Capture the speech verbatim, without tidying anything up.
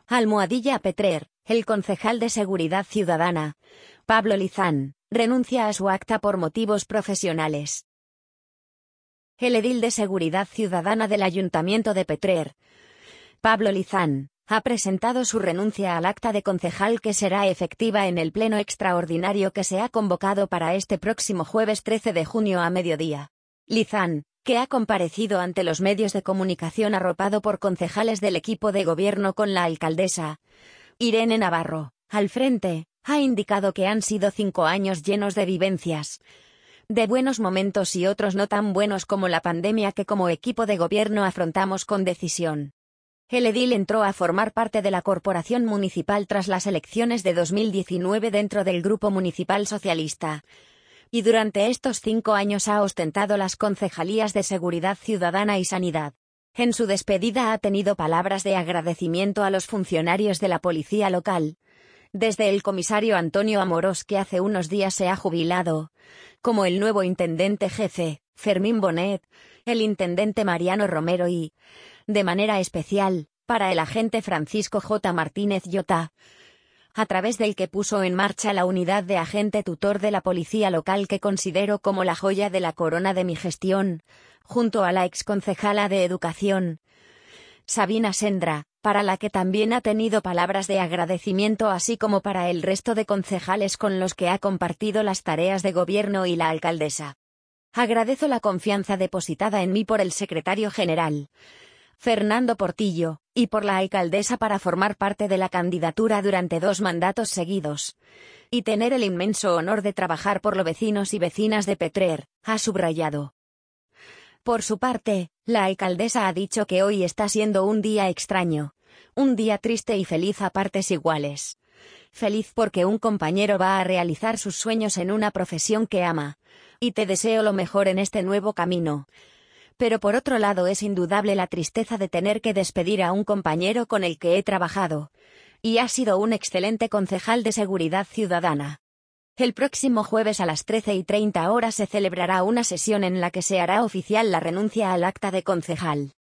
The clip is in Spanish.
Almohadilla Petrer, el concejal de Seguridad Ciudadana, Pablo Lizán, renuncia a su acta por motivos profesionales. El edil de Seguridad Ciudadana del Ayuntamiento de Petrer, Pablo Lizán, ha presentado su renuncia al acta de concejal que será efectiva en el pleno extraordinario que se ha convocado para este próximo jueves trece de junio a mediodía. Lizán, que ha comparecido ante los medios de comunicación arropado por concejales del equipo de gobierno con la alcaldesa Irene Navarro al frente, ha indicado que han sido cinco años llenos de vivencias, de buenos momentos y otros no tan buenos como la pandemia que como equipo de gobierno afrontamos con decisión. El edil entró a formar parte de la corporación municipal tras las elecciones de dos mil diecinueve dentro del Grupo Municipal Socialista, y durante estos cinco años ha ostentado las concejalías de Seguridad Ciudadana y Sanidad. En su despedida ha tenido palabras de agradecimiento a los funcionarios de la policía local, desde el comisario Antonio Amorós, que hace unos días se ha jubilado, como el nuevo intendente jefe, Fermín Bonet, el intendente Mariano Romero y, de manera especial, para el agente Francisco J. Martínez Llota, a través del que puso en marcha la unidad de agente tutor de la policía local que considero como la joya de la corona de mi gestión, junto a la exconcejala de Educación, Sabina Sendra, para la que también ha tenido palabras de agradecimiento, así como para el resto de concejales con los que ha compartido las tareas de gobierno y la alcaldesa. Agradezco la confianza depositada en mí por el secretario general, Fernando Portillo, y por la alcaldesa para formar parte de la candidatura durante dos mandatos seguidos, y tener el inmenso honor de trabajar por los vecinos y vecinas de Petrer, ha subrayado. Por su parte, la alcaldesa ha dicho que hoy está siendo un día extraño, un día triste y feliz a partes iguales. Feliz porque un compañero va a realizar sus sueños en una profesión que ama, y te deseo lo mejor en este nuevo camino. Pero por otro lado es indudable la tristeza de tener que despedir a un compañero con el que he trabajado, y ha sido un excelente concejal de Seguridad Ciudadana. El próximo jueves a las trece y treinta horas se celebrará una sesión en la que se hará oficial la renuncia al acta de concejal.